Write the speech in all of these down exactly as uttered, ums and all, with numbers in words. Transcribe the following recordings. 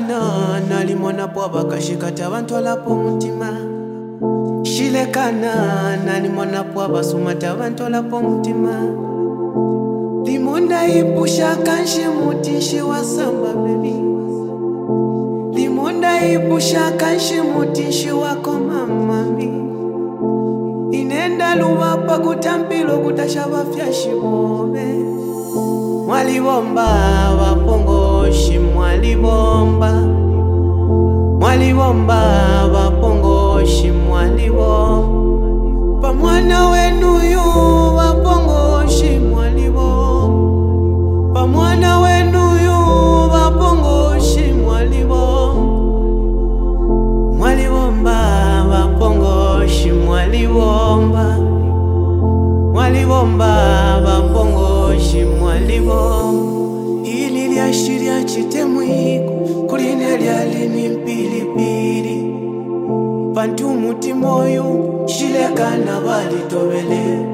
Shilekana nalimona bwaba kashikata abantu alapo mutima. Shilekana nalimona bwaba sumata abantu alapo mutima. Limonda ipusha kanshi mutishi wasamba baby. Limonda ipusha kanshi mutishi wako mamami. Inenda luwapa kutampilo kutashaba fyashibobe. Mwalibomba wapongoshi mwalibomba. Mwalibomba wapongoshi mwalibomba. Pa mwana wenu yu wapongoshi mwalibomba. Pa mwana wenu yu wapongoshi mwalibomba. Mwalibomba wapongoshi mwalibomba. Mwalibomba wapongoshi mwalibomba. Hili liashiria chitemwiko kuline lyalini mpilipili. Pantu mutimoyu Shilekana valitobele.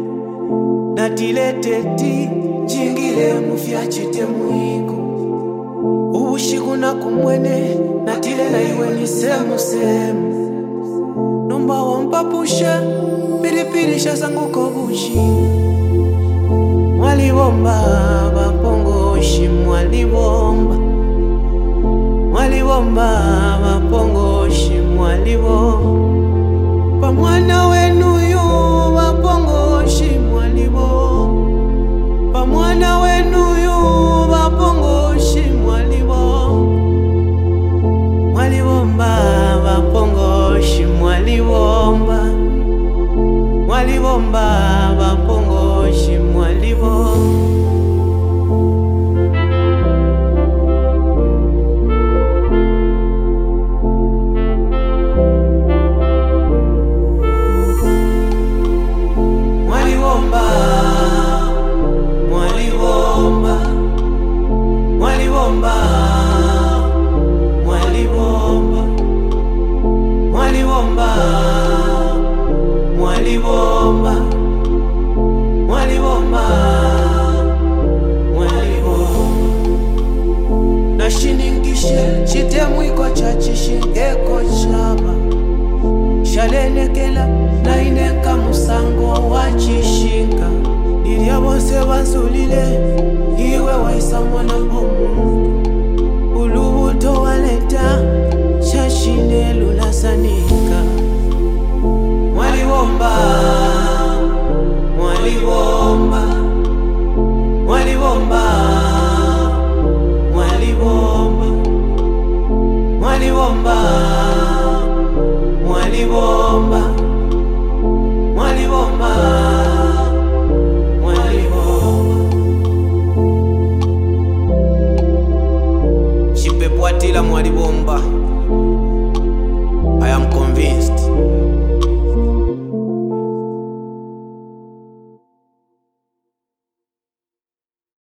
Natileteti jingile mufya chitemwiko. Ubushiku na kumwene natile na iwe ni semu semu. Nomba wampapusha pilipili shazangu kobushi. Mwalibomba wapongoshi mwalibomba. Mwalibomba wapongoshi mwalibomba. Pa mwana wenu yu wapongoshi mwalibomba. Pa mwana wenu yu wapongoshi mwalibomba. Mwalibomba wapongoshi mwalibomba. Mwalibomba wapongoshi mwalibomba. Mwalibomba, mwalibomba, mwalibomba, mwalibomba, mwalibomba, mwalibomba, mwalibomba, mwalibomba. Nashiningishe chitemwiko chachishingeko chaba. Shalenekela na ineka musango wachishinga. Nilia bose bansulile iwe waisa mwana bomu. Ulubuto waleta shashine lulasanika. Mwalibomba, mwalibomba, mwalibomba, mwalibomba, mwalibomba, mwalibomba, mwalibomba, mwalibomba. Chipepwatila mwalibomba.